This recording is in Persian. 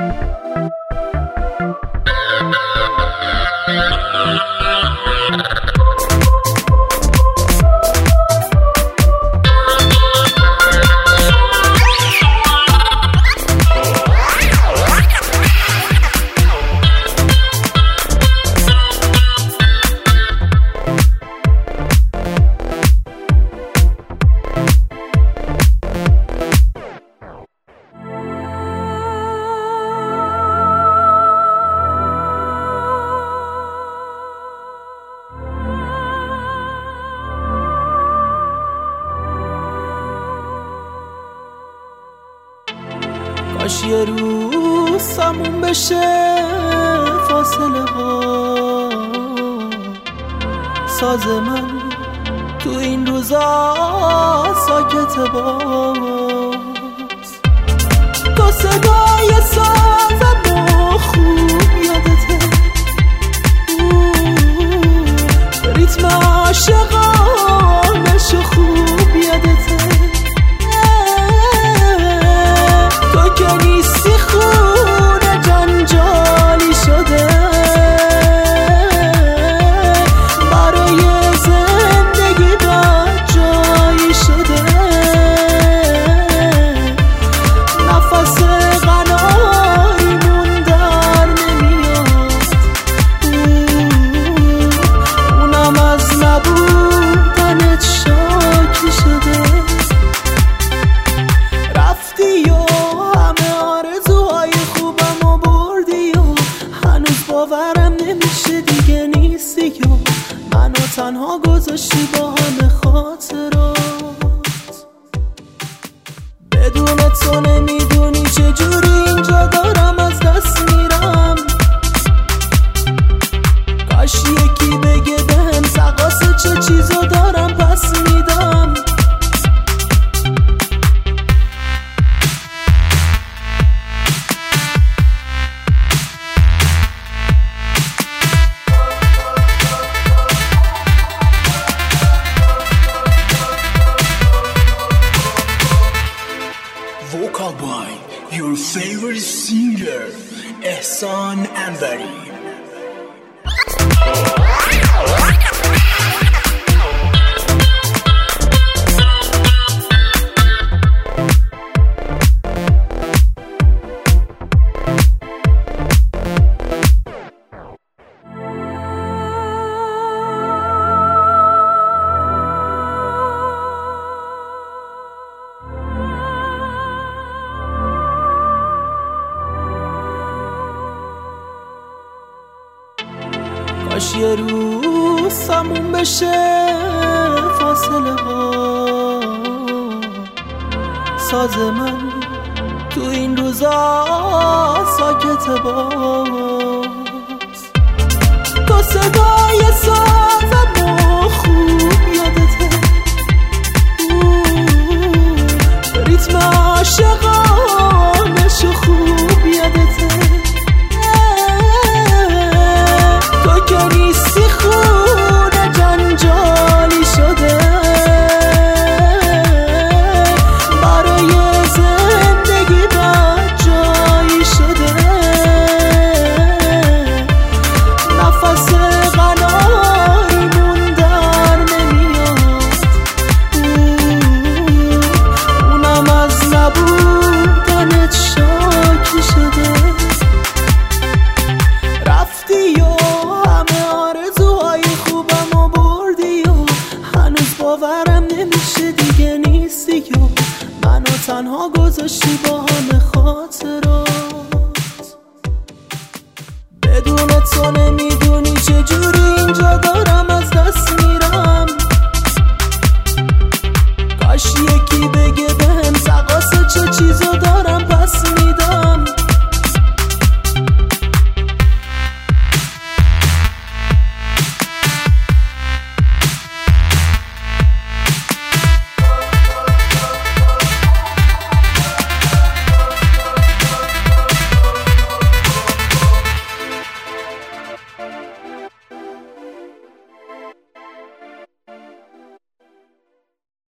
کاش یه روز تموم بشه فاصله ها، ساز من تو این روزا ساکت باز. تو صدای سازم خوب یادته، ریتم عاشقانش خوب یادته. تو که نیستی خونه جنجالی شده، برای زندگی بد جایی شده. نفس قناریمون در نمیاد، اونم از نبودنت شاکی شده. رفتی و همه آرزوهای خوبم و بردی و هنوز باورم نمیشه دیگه نیستی و منو تنها گذاشتی با همه خاطرات. بدون تو نمیدونی چجوری اینجا دارم از دست میرم. کاش یکی بگه بهم سقاس چه چیزو دارم پس میدم. Vocal by your favorite singer, Ehsan Anbari. کاش یه روز تموم بشه فاصله ها، ساز من تو این روزا ساکت باز. تو صدای سازم خوب یادته، ریتم عاشقانش خوب یادته. تو که نیستی خونه جنجالی شده، برای زندگی بد جایی شده. نفس قناریمون در نمیاد، اونم از نبودنت شاکی شده. رفتی و همه آرزوهای خوبم و بردی و هنوز باورم نمیشه دیگه نیستی و منو تنها گذاشتی با همه خاطرات. بدون تو نمیدونی چجوری اینجا دارم از دست میرم. کاش یکی بگه